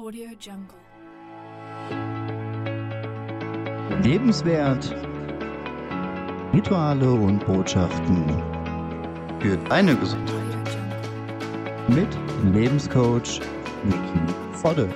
Audio Jungle. Lebenswert, Rituale und Botschaften für deine Gesundheit mit Lebenscoach Niki Vodde.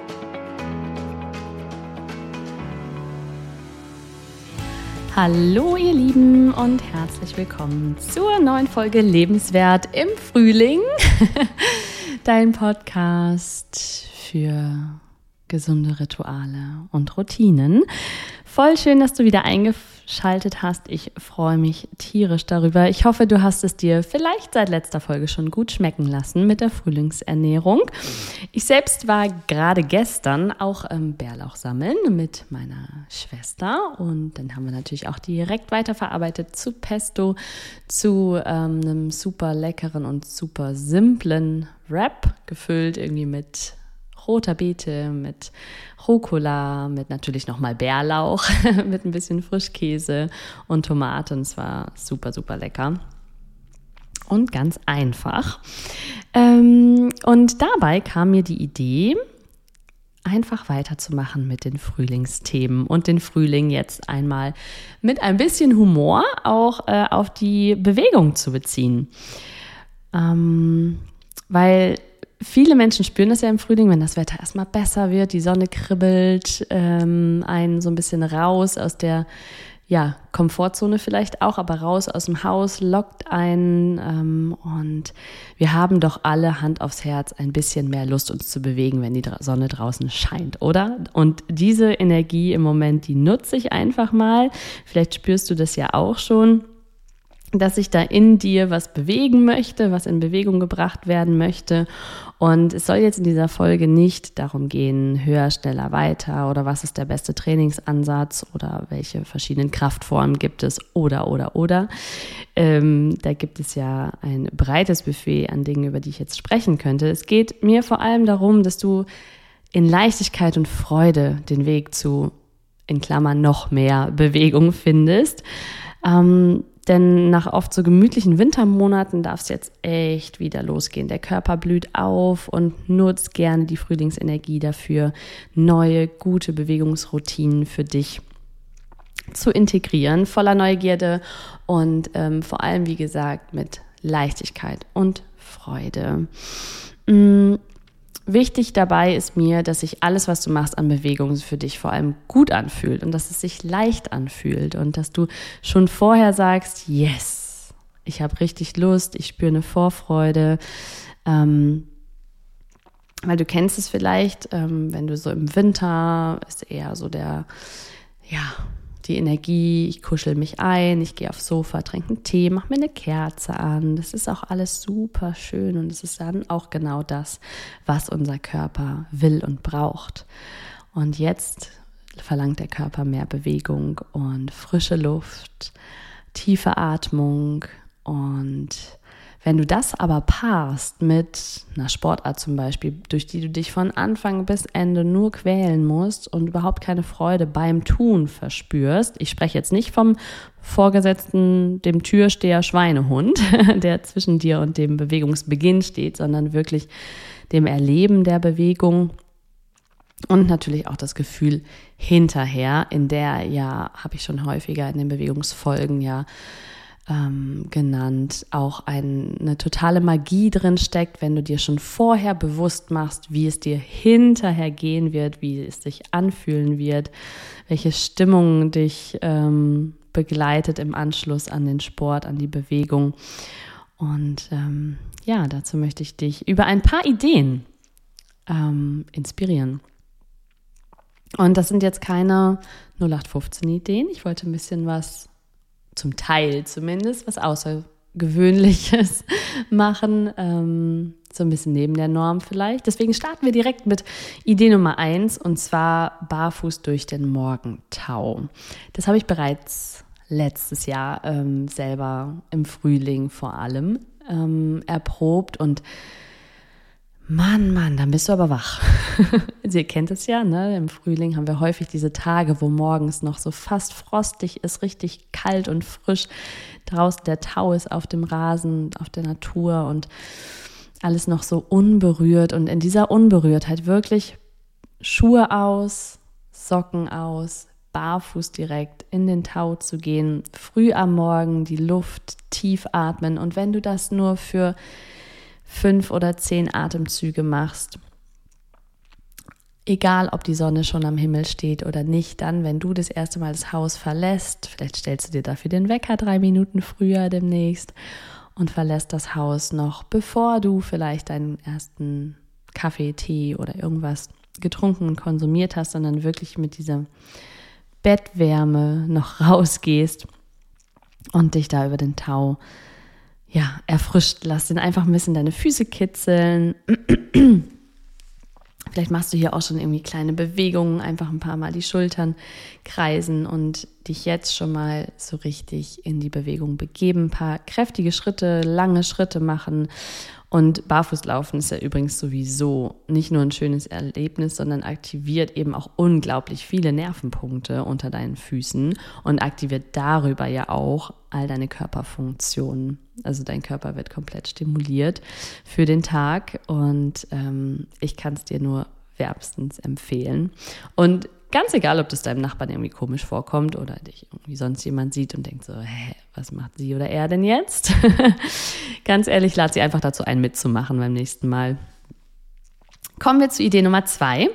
Hallo ihr Lieben und herzlich willkommen zur neuen Folge Lebenswert im Frühling. Dein Podcast für gesunde Rituale und Routinen. Voll schön, dass du wieder eingeschaltet hast. Ich freue mich tierisch darüber. Ich hoffe, du hast es dir vielleicht seit letzter Folge schon gut schmecken lassen mit der Frühlingsernährung. Ich selbst war gerade gestern auch Bärlauch sammeln mit meiner Schwester und dann haben wir natürlich auch direkt weiterverarbeitet zu Pesto, zu einem super leckeren und super simplen Wrap, gefüllt irgendwie mit roter Beete, mit Rucola, mit natürlich nochmal Bärlauch, mit ein bisschen Frischkäse und Tomaten. Es war super, super lecker und ganz einfach. Und dabei kam mir die Idee, einfach weiterzumachen mit den Frühlingsthemen und den Frühling jetzt einmal mit ein bisschen Humor auch auf die Bewegung zu beziehen. Weil viele Menschen spüren das ja im Frühling, wenn das Wetter erstmal besser wird, die Sonne kribbelt, einen so ein bisschen raus aus der Komfortzone vielleicht auch, aber raus aus dem Haus, lockt einen und wir haben doch alle Hand aufs Herz ein bisschen mehr Lust, uns zu bewegen, wenn die Sonne draußen scheint, oder? Und diese Energie im Moment, die nutze ich einfach mal. Vielleicht spürst du das ja auch schon, dass sich da in dir was bewegen möchte, was in Bewegung gebracht werden möchte. Und es soll jetzt in dieser Folge nicht darum gehen, höher, schneller, weiter oder was ist der beste Trainingsansatz oder welche verschiedenen Kraftformen gibt es oder. Da gibt es ja ein breites Buffet an Dingen, über die ich jetzt sprechen könnte. Es geht mir vor allem darum, dass du in Leichtigkeit und Freude den Weg zu, in Klammern, noch mehr Bewegung findest. Denn nach oft so gemütlichen Wintermonaten darf es jetzt echt wieder losgehen. Der Körper blüht auf und nutzt gerne die Frühlingsenergie dafür, neue, gute Bewegungsroutinen für dich zu integrieren, voller Neugierde und vor allem, wie gesagt, mit Leichtigkeit und Freude. Wichtig dabei ist mir, dass sich alles, was du machst an Bewegung für dich vor allem gut anfühlt und dass es sich leicht anfühlt und dass du schon vorher sagst, yes, ich habe richtig Lust, ich spüre eine Vorfreude, weil du kennst es vielleicht, wenn du so im Winter ist eher so die Energie, ich kuschel mich ein, ich gehe aufs Sofa, trinke einen Tee, mache mir eine Kerze an. Das ist auch alles super schön und es ist dann auch genau das, was unser Körper will und braucht. Und jetzt verlangt der Körper mehr Bewegung und frische Luft, tiefe Atmung. Und wenn du das aber paarst mit einer Sportart zum Beispiel, durch die du dich von Anfang bis Ende nur quälen musst und überhaupt keine Freude beim Tun verspürst, ich spreche jetzt nicht vom Vorgesetzten, dem Türsteher Schweinehund, der zwischen dir und dem Bewegungsbeginn steht, sondern wirklich dem Erleben der Bewegung und natürlich auch das Gefühl hinterher, in der habe ich schon häufiger in den Bewegungsfolgen genannt, auch eine totale Magie drin steckt, wenn du dir schon vorher bewusst machst, wie es dir hinterher gehen wird, wie es sich anfühlen wird, welche Stimmung dich begleitet im Anschluss an den Sport, an die Bewegung. Und dazu möchte ich dich über ein paar Ideen inspirieren. Und das sind jetzt keine 0815-Ideen. Ich wollte ein bisschen was, zum Teil zumindest, was Außergewöhnliches machen, so ein bisschen neben der Norm vielleicht. Deswegen starten wir direkt mit Idee Nummer 1 und zwar barfuß durch den Morgentau. Das habe ich bereits letztes Jahr selber im Frühling vor allem erprobt und Mann, dann bist du aber wach. Also ihr kennt es ja, ne? Im Frühling haben wir häufig diese Tage, wo morgens noch so fast frostig ist, richtig kalt und frisch. Draußen der Tau ist auf dem Rasen, auf der Natur und alles noch so unberührt. Und in dieser Unberührtheit wirklich Schuhe aus, Socken aus, barfuß direkt in den Tau zu gehen, früh am Morgen die Luft tief atmen und wenn du das nur für 5 oder 10 Atemzüge machst, egal ob die Sonne schon am Himmel steht oder nicht, dann, wenn du das erste Mal das Haus verlässt, vielleicht stellst du dir dafür den Wecker 3 Minuten früher demnächst und verlässt das Haus noch, bevor du vielleicht deinen ersten Kaffee, Tee oder irgendwas getrunken und konsumiert hast, sondern wirklich mit dieser Bettwärme noch rausgehst und dich da über den Tau erfrischt. Lass den einfach ein bisschen deine Füße kitzeln. Vielleicht machst du hier auch schon irgendwie kleine Bewegungen, einfach ein paar Mal die Schultern kreisen und dich jetzt schon mal so richtig in die Bewegung begeben. Ein paar kräftige Schritte, lange Schritte machen. Und Barfußlaufen ist ja übrigens sowieso nicht nur ein schönes Erlebnis, sondern aktiviert eben auch unglaublich viele Nervenpunkte unter deinen Füßen und aktiviert darüber ja auch all deine Körperfunktionen. Also dein Körper wird komplett stimuliert für den Tag und ich kann es dir nur wärmstens empfehlen. Und ganz egal, ob das deinem Nachbarn irgendwie komisch vorkommt oder dich irgendwie sonst jemand sieht und denkt so, was macht sie oder er denn jetzt? Ganz ehrlich, lad sie einfach dazu ein, mitzumachen beim nächsten Mal. Kommen wir zu Idee Nummer 2.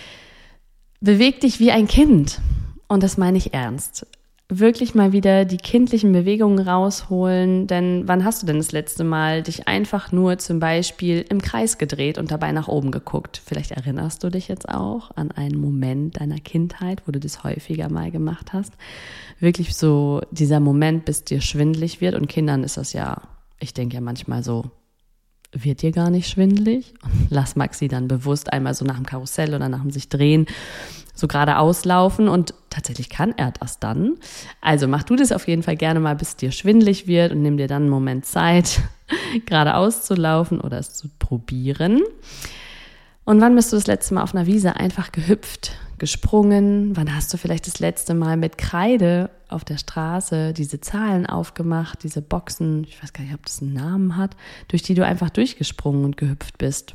Beweg dich wie ein Kind. Und das meine ich ernst. Wirklich mal wieder die kindlichen Bewegungen rausholen, denn wann hast du denn das letzte Mal dich einfach nur zum Beispiel im Kreis gedreht und dabei nach oben geguckt? Vielleicht erinnerst du dich jetzt auch an einen Moment deiner Kindheit, wo du das häufiger mal gemacht hast. Wirklich so dieser Moment, bis dir schwindelig wird und Kindern ist das ja, ich denke ja manchmal so, wird dir gar nicht schwindelig? Und lass Maxi dann bewusst einmal so nach dem Karussell oder nach dem sich drehen so geradeaus laufen und tatsächlich kann er das dann. Also mach du das auf jeden Fall gerne mal, bis dir schwindelig wird und nimm dir dann einen Moment Zeit, geradeaus zu laufen oder es zu probieren. Und wann bist du das letzte Mal auf einer Wiese einfach gehüpft, gesprungen? Wann hast du vielleicht das letzte Mal mit Kreide auf der Straße diese Zahlen aufgemacht, diese Boxen, ich weiß gar nicht, ob das einen Namen hat, durch die du einfach durchgesprungen und gehüpft bist?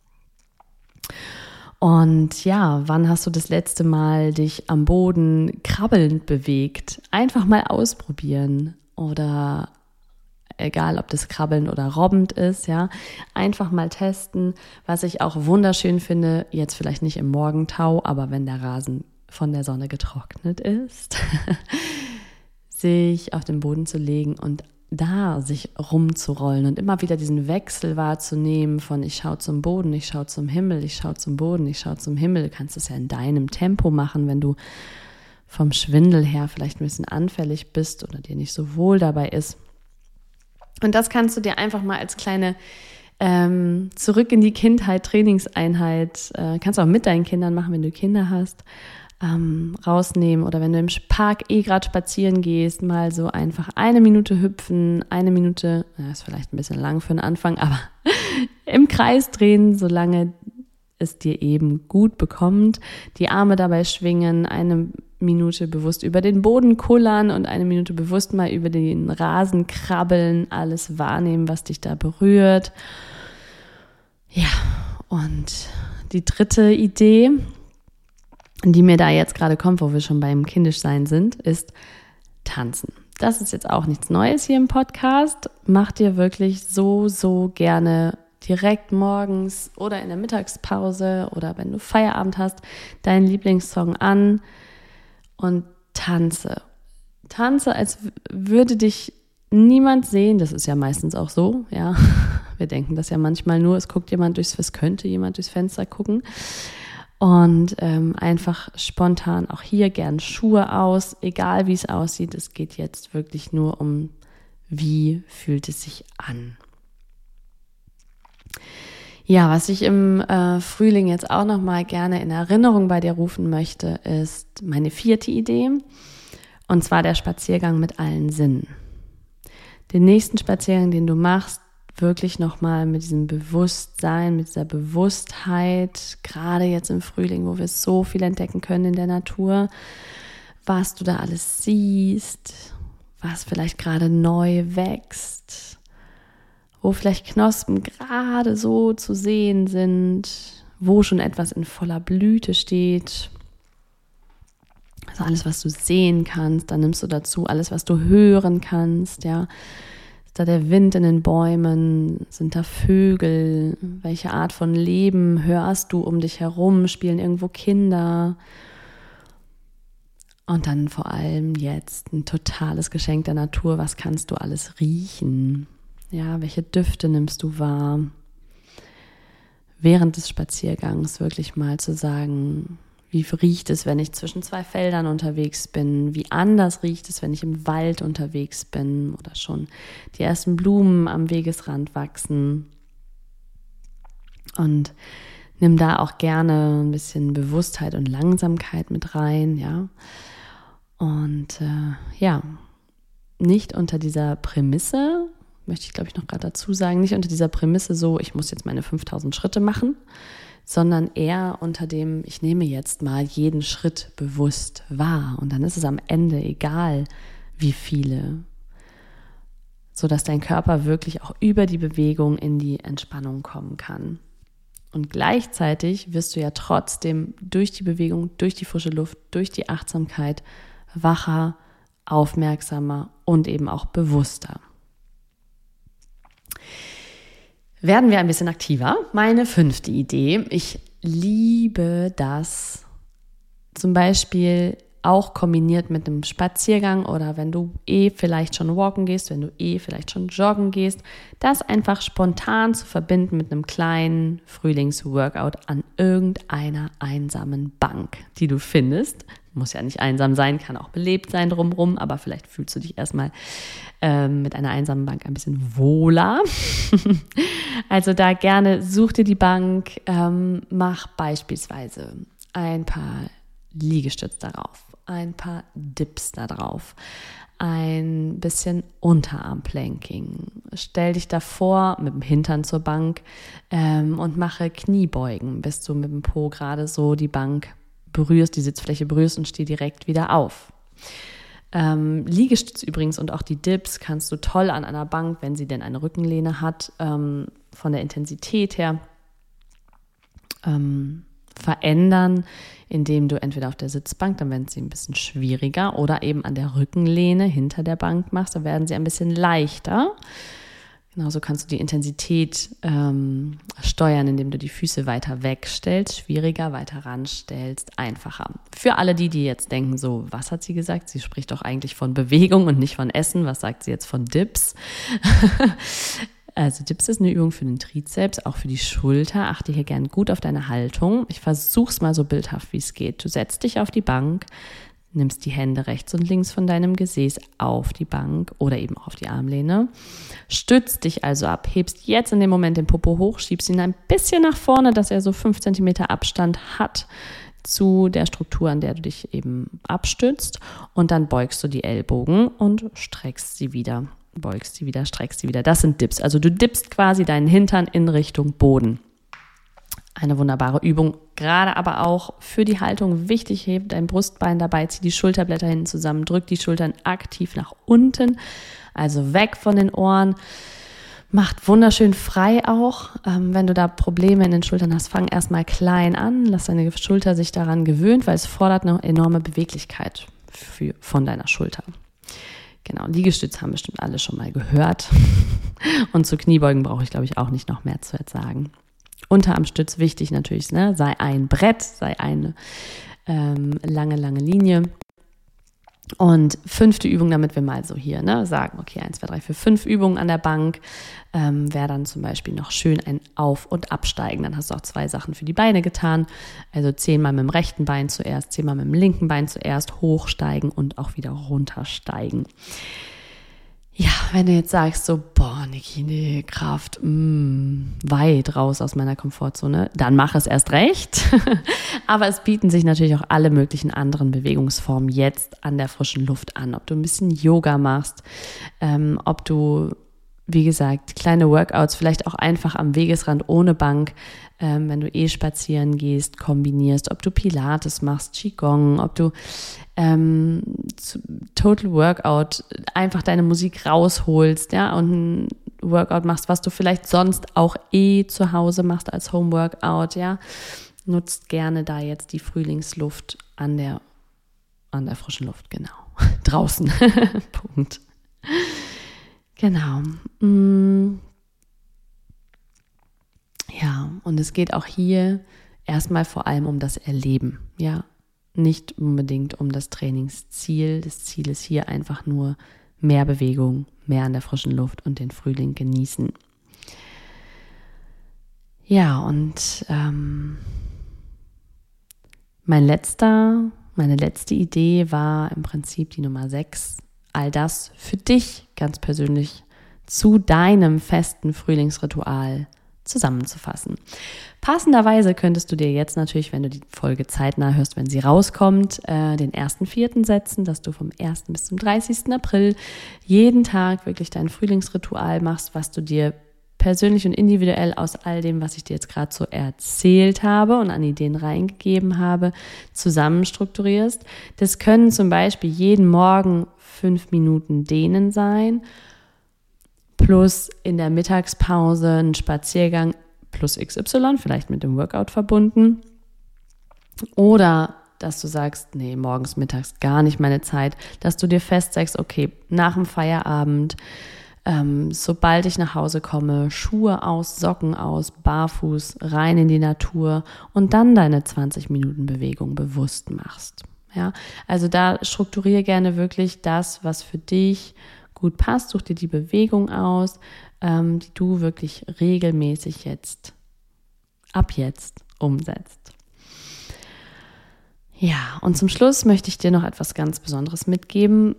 Und ja, wann hast du das letzte Mal dich am Boden krabbelnd bewegt? Einfach mal ausprobieren oder egal, ob das krabbeln oder robbend ist, ja, einfach mal testen. Was ich auch wunderschön finde, jetzt vielleicht nicht im Morgentau, aber wenn der Rasen von der Sonne getrocknet ist, sich auf den Boden zu legen und da sich rumzurollen und immer wieder diesen Wechsel wahrzunehmen von ich schaue zum Boden, ich schaue zum Himmel, ich schaue zum Boden, ich schaue zum Himmel. Du kannst es ja in deinem Tempo machen, wenn du vom Schwindel her vielleicht ein bisschen anfällig bist oder dir nicht so wohl dabei ist. Und das kannst du dir einfach mal als kleine zurück in die Kindheit, Trainingseinheit, kannst du auch mit deinen Kindern machen, wenn du Kinder hast, rausnehmen oder wenn du im Park gerade spazieren gehst, mal so einfach 1 Minute hüpfen, 1 Minute, ist vielleicht ein bisschen lang für den Anfang, aber im Kreis drehen, solange es dir eben gut bekommt, die Arme dabei schwingen, 1 Minute bewusst über den Boden kullern und 1 Minute bewusst mal über den Rasen krabbeln, alles wahrnehmen, was dich da berührt. Ja, und die 3. Idee, die mir da jetzt gerade kommt, wo wir schon beim Kindischsein sind, ist Tanzen. Das ist jetzt auch nichts Neues hier im Podcast. Mach dir wirklich so gerne direkt morgens oder in der Mittagspause oder wenn du Feierabend hast, deinen Lieblingssong an und tanze. Tanze, als würde dich niemand sehen. Das ist ja meistens auch so, ja. Wir denken das ja manchmal nur, es könnte jemand durchs Fenster gucken. Und einfach spontan auch hier gern Schuhe aus, egal wie es aussieht. Es geht jetzt wirklich nur um, wie fühlt es sich an. Ja, was ich im Frühling jetzt auch nochmal gerne in Erinnerung bei dir rufen möchte, ist meine 4. Idee. Und zwar der Spaziergang mit allen Sinnen. Den nächsten Spaziergang, den du machst, wirklich nochmal mit diesem Bewusstsein, mit dieser Bewusstheit, gerade jetzt im Frühling, wo wir so viel entdecken können in der Natur, was du da alles siehst, was vielleicht gerade neu wächst, wo vielleicht Knospen gerade so zu sehen sind, wo schon etwas in voller Blüte steht. Also alles, was du sehen kannst, dann nimmst du dazu alles, was du hören kannst, ja. Ist da der Wind in den Bäumen? Sind da Vögel? Welche Art von Leben hörst du um dich herum? Spielen irgendwo Kinder? Und dann vor allem jetzt ein totales Geschenk der Natur. Was kannst du alles riechen? Ja, welche Düfte nimmst du wahr? Während des Spaziergangs wirklich mal zu sagen, wie riecht es, wenn ich zwischen 2 Feldern unterwegs bin? Wie anders riecht es, wenn ich im Wald unterwegs bin oder schon die ersten Blumen am Wegesrand wachsen? Und nimm da auch gerne ein bisschen Bewusstheit und Langsamkeit mit rein, ja. Und nicht unter dieser Prämisse, möchte ich glaube ich noch gerade dazu sagen, nicht unter dieser Prämisse so, ich muss jetzt meine 5000 Schritte machen, sondern eher unter dem, ich nehme jetzt mal jeden Schritt bewusst wahr und dann ist es am Ende egal, wie viele, sodass dein Körper wirklich auch über die Bewegung in die Entspannung kommen kann. Und gleichzeitig wirst du ja trotzdem durch die Bewegung, durch die frische Luft, durch die Achtsamkeit wacher, aufmerksamer und eben auch bewusster. Werden wir ein bisschen aktiver. Meine 5. Idee. Ich liebe das zum Beispiel auch kombiniert mit einem Spaziergang oder wenn du vielleicht schon walken gehst, wenn du vielleicht schon joggen gehst, das einfach spontan zu verbinden mit einem kleinen Frühlingsworkout an irgendeiner einsamen Bank, die du findest. Muss ja nicht einsam sein, kann auch belebt sein drumherum, aber vielleicht fühlst du dich erstmal mit einer einsamen Bank ein bisschen wohler. Also da gerne such dir die Bank, mach beispielsweise ein paar Liegestütze darauf, ein paar Dips da drauf, ein bisschen Unterarmplanking. Stell dich davor mit dem Hintern zur Bank und mache Kniebeugen, bis du mit dem Po gerade so die Bank berührst, die Sitzfläche berührst und steh direkt wieder auf. Liegestütze übrigens und auch die Dips kannst du toll an einer Bank, wenn sie denn eine Rückenlehne hat, von der Intensität her verändern, indem du entweder auf der Sitzbank, dann werden sie ein bisschen schwieriger, oder eben an der Rückenlehne hinter der Bank machst, dann werden sie ein bisschen leichter. Genauso kannst du die Intensität steuern, indem du die Füße weiter wegstellst, schwieriger, weiter ranstellst, einfacher. Für alle die jetzt denken, so, was hat sie gesagt? Sie spricht doch eigentlich von Bewegung und nicht von Essen. Was sagt sie jetzt von Dips? Also Dips ist eine Übung für den Trizeps, auch für die Schulter. Achte hier gern gut auf deine Haltung. Ich versuche es mal so bildhaft, wie es geht. Du setzt dich auf die Bank, nimmst die Hände rechts und links von deinem Gesäß auf die Bank oder eben auch auf die Armlehne. Stützt dich also ab, hebst jetzt in dem Moment den Popo hoch, schiebst ihn ein bisschen nach vorne, dass er so 5 cm Abstand hat zu der Struktur, an der du dich eben abstützt. Und dann beugst du die Ellbogen und streckst sie wieder. Beugst sie wieder, streckst sie wieder. Das sind Dips. Also du dippst quasi deinen Hintern in Richtung Boden. Eine wunderbare Übung, gerade aber auch für die Haltung wichtig. Heb dein Brustbein dabei, zieh die Schulterblätter hinten zusammen, drück die Schultern aktiv nach unten, also weg von den Ohren. Macht wunderschön frei auch. Wenn du da Probleme in den Schultern hast, fang erstmal klein an. Lass deine Schulter sich daran gewöhnen, weil es fordert eine enorme Beweglichkeit von deiner Schulter. Genau, Liegestütz haben bestimmt alle schon mal gehört. Und zu Kniebeugen brauche ich, glaube ich, auch nicht noch mehr zu sagen. Unterarmstütz, wichtig natürlich, ne? Sei ein Brett, sei eine lange Linie. Und 5. Übung, damit wir mal so hier sagen, okay, 1, 2, 3, 4, 5 Übungen an der Bank, wäre dann zum Beispiel noch schön ein Auf- und Absteigen. Dann hast du auch 2 Sachen für die Beine getan. Also 10-mal mit dem rechten Bein zuerst, 10-mal mit dem linken Bein zuerst, hochsteigen und auch wieder runtersteigen. Ja, wenn du jetzt sagst so, boah, Niki, nee, Kraft, weit raus aus meiner Komfortzone, dann mach es erst recht. Aber es bieten sich natürlich auch alle möglichen anderen Bewegungsformen jetzt an der frischen Luft an. Ob du ein bisschen Yoga machst, ob du, wie gesagt, kleine Workouts, vielleicht auch einfach am Wegesrand ohne Bank, wenn du spazieren gehst, kombinierst, ob du Pilates machst, Qigong, ob du Total Workout einfach deine Musik rausholst, ja, und Workout machst, was du vielleicht sonst auch zu Hause machst als Homeworkout, ja, nutzt gerne da jetzt die Frühlingsluft an der frischen Luft, genau, draußen, Punkt. Genau. Ja, und es geht auch hier erstmal vor allem um das Erleben, ja, nicht unbedingt um das Trainingsziel. Das Ziel ist hier einfach nur mehr Bewegung, mehr an der frischen Luft und den Frühling genießen. Ja, und meine letzte Idee war im Prinzip die Nummer 6, all das für dich ganz persönlich zu deinem festen Frühlingsritual zusammenzufassen. Passenderweise könntest du dir jetzt natürlich, wenn du die Folge zeitnah hörst, wenn sie rauskommt, den 1.4. setzen, dass du vom 1. bis zum 30. April jeden Tag wirklich dein Frühlingsritual machst, was du dir persönlich und individuell aus all dem, was ich dir jetzt gerade so erzählt habe und an Ideen reingegeben habe, zusammenstrukturierst. Das können zum Beispiel jeden Morgen 5 Minuten Dehnen sein, plus in der Mittagspause ein Spaziergang plus XY, vielleicht mit dem Workout verbunden. Oder dass du sagst, nee, morgens, mittags gar nicht meine Zeit, dass du dir fest sagst, okay, nach dem Feierabend, sobald ich nach Hause komme, Schuhe aus, Socken aus, barfuß, rein in die Natur und dann deine 20 Minuten Bewegung bewusst machst. Ja, also da strukturiere gerne wirklich das, was für dich gut passt, such dir die Bewegung aus, die du wirklich regelmäßig ab jetzt umsetzt. Ja, und zum Schluss möchte ich dir noch etwas ganz Besonderes mitgeben.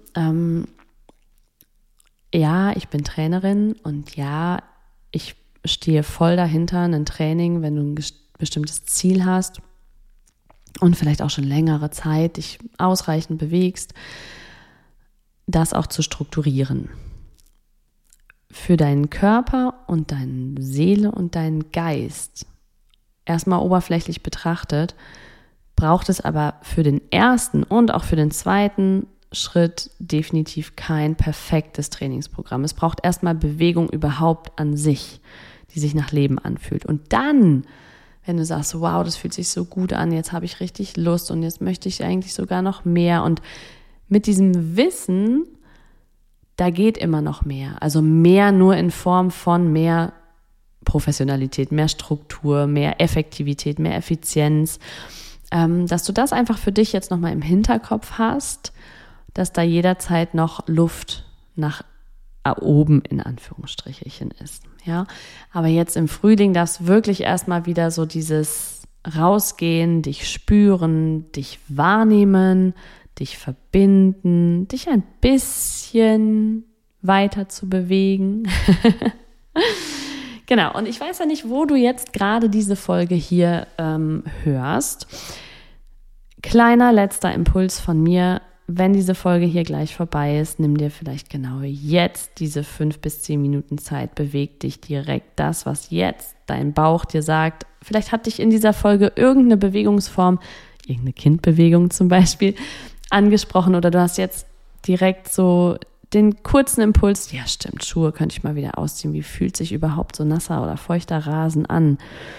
Ja, ich bin Trainerin und ja, ich stehe voll dahinter, ein Training, wenn du ein bestimmtes Ziel hast und vielleicht auch schon längere Zeit dich ausreichend bewegst, das auch zu strukturieren. Für deinen Körper und deine Seele und deinen Geist, erstmal oberflächlich betrachtet, braucht es aber für den ersten und auch für den zweiten Schritt definitiv kein perfektes Trainingsprogramm. Es braucht erstmal Bewegung überhaupt an sich, die sich nach Leben anfühlt. Und dann, wenn du sagst, wow, das fühlt sich so gut an, jetzt habe ich richtig Lust und jetzt möchte ich eigentlich sogar noch mehr. Und mit diesem Wissen, da geht immer noch mehr. Also mehr nur in Form von mehr Professionalität, mehr Struktur, mehr Effektivität, mehr Effizienz. Dass du das einfach für dich jetzt nochmal im Hinterkopf hast, dass da jederzeit noch Luft nach oben in Anführungsstrichen ist. Ja? Aber jetzt im Frühling darfst du wirklich erstmal wieder so dieses Rausgehen, dich spüren, dich wahrnehmen, dich verbinden, dich ein bisschen weiter zu bewegen. Genau, und ich weiß ja nicht, wo du jetzt gerade diese Folge hier hörst. Kleiner letzter Impuls von mir: Wenn diese Folge hier gleich vorbei ist, nimm dir vielleicht genau jetzt diese 5 bis 10 Minuten Zeit, beweg dich direkt. Das, was jetzt dein Bauch dir sagt, vielleicht hat dich in dieser Folge irgendeine Bewegungsform, irgendeine Kindbewegung zum Beispiel, angesprochen oder du hast jetzt direkt so den kurzen Impuls, ja stimmt, Schuhe könnte ich mal wieder ausziehen, wie fühlt sich überhaupt so nasser oder feuchter Rasen an?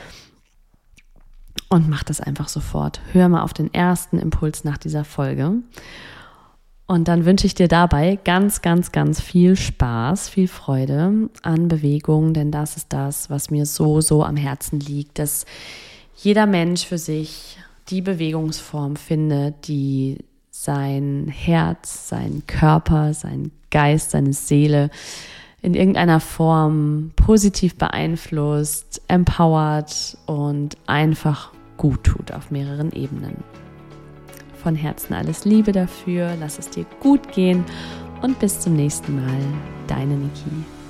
Und mach das einfach sofort. Hör mal auf den ersten Impuls nach dieser Folge. Und dann wünsche ich dir dabei ganz, ganz, ganz viel Spaß, viel Freude an Bewegung, denn das ist das, was mir so, so am Herzen liegt, dass jeder Mensch für sich die Bewegungsform findet, die sein Herz, seinen Körper, seinen Geist, seine Seele in irgendeiner Form positiv beeinflusst, empowert und einfach gut tut auf mehreren Ebenen. Von Herzen alles Liebe dafür, lass es dir gut gehen und bis zum nächsten Mal, deine Niki.